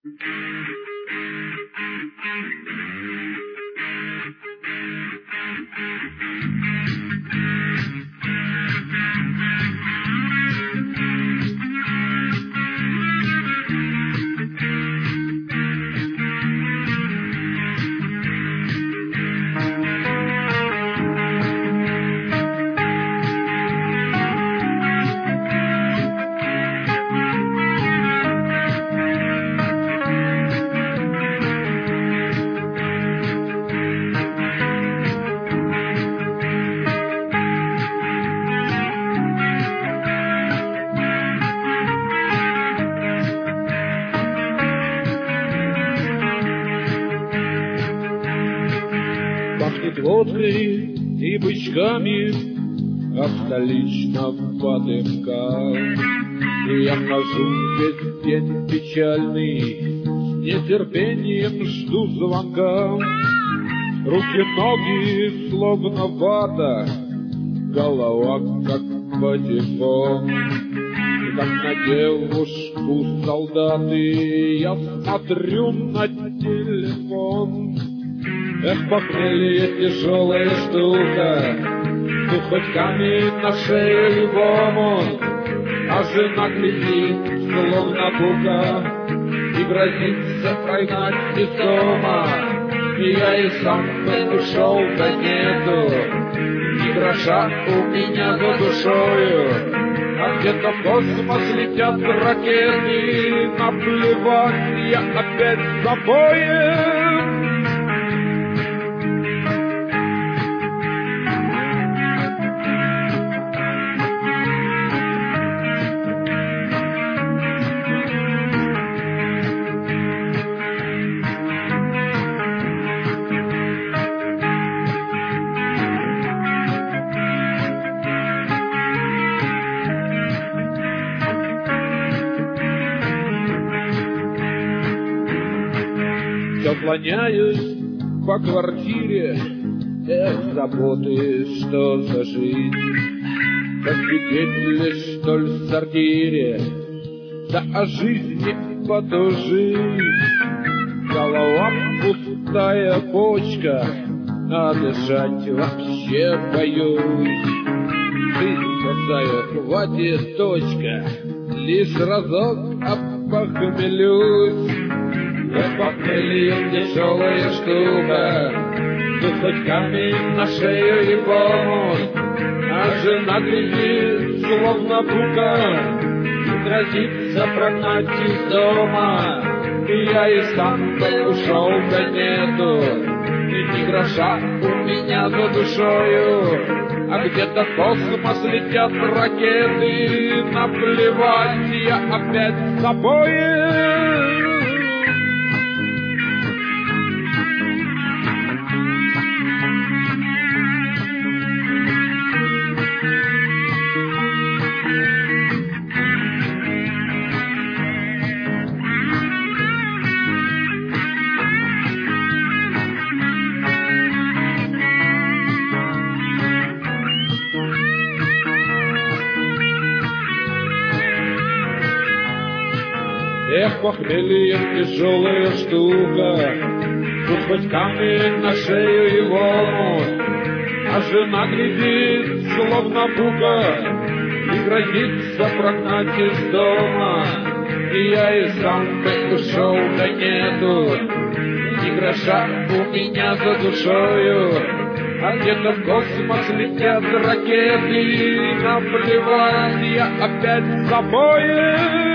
Пахнет водкой и бычками от столичного дымка. И я хожу весь день печальный, с нетерпением жду звонка. Руки-ноги словно вата, голова как патефон. И как на девушку солдаты я смотрю на телефон. Эх, похмелье тяжелая штука, тут хоть камень на шею любому, а жена глядит, словно бука, и грозится прогнать из дома. И я и сам ушел, да нету ни гроша у меня за душою. А где-то в космос летят ракеты, наплевать, я опять с собой. Я слоняюсь по квартире, эх, заботы, что за жизнь. Как свидетели, что ли, в сортире, да о жизни подужить. Голова пустая бочка, а дышать вообще боюсь. Жизнь бросаю, хватит, точка, лишь разок опохмелюсь. Эх, похмелье тяжелая штука, тут хоть камень на шею и помощь, а жена глядит, словно бука, и грозится прогнать из дома. И я и сам ушел, да нету ни гроша у меня за душою. А где-то в космос летят ракеты, наплевать, я опять с собой. Эх, похмелье тяжелая штука, тут хоть камень на шею и волну, а жена глядит, словно бука, и грозится прогнать из дома. И я и сам ушел, да нету ни гроша у меня за душою. А где-то в космос летят ракеты, наплевать, я опять с собой.